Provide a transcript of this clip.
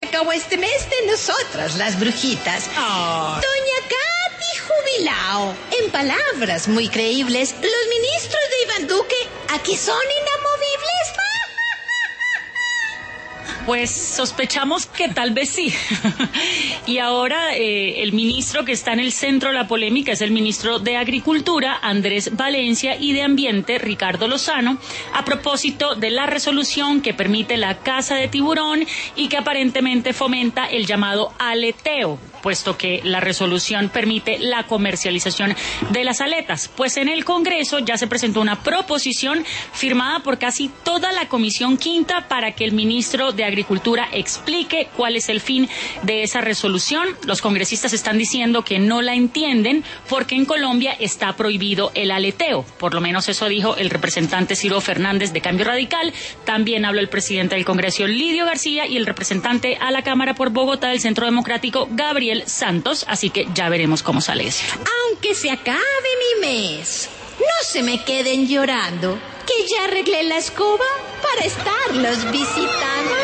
Acabó este mes de nosotras, las brujitas. Oh. Doña Katy Jubilao. En palabras muy creíbles, los ministros de Iván Duque aquí son inamovibles. Pues sospechamos que tal vez sí. Y ahora el ministro que está en el centro de la polémica es el ministro de Agricultura, Andrés Valencia, y de Ambiente, Ricardo Lozano, a propósito de la resolución que permite la caza de tiburón y que aparentemente fomenta el llamado aleteo, puesto que la resolución permite la comercialización de las aletas. Pues en el Congreso ya se presentó una proposición firmada por casi toda la Comisión Quinta para que el ministro de Agricultura explique cuál es el fin de esa resolución. Los congresistas están diciendo que no la entienden porque en Colombia está prohibido el aleteo. Por lo menos eso dijo el representante Ciro Fernández de Cambio Radical. También habló el presidente del Congreso, Lidio García, y el representante a la Cámara por Bogotá del Centro Democrático, Gabriel Santos. Así que ya veremos cómo sale eso. Aunque se acabe mi mes, no se me queden llorando, que ya arreglé la escoba para estarlos visitando.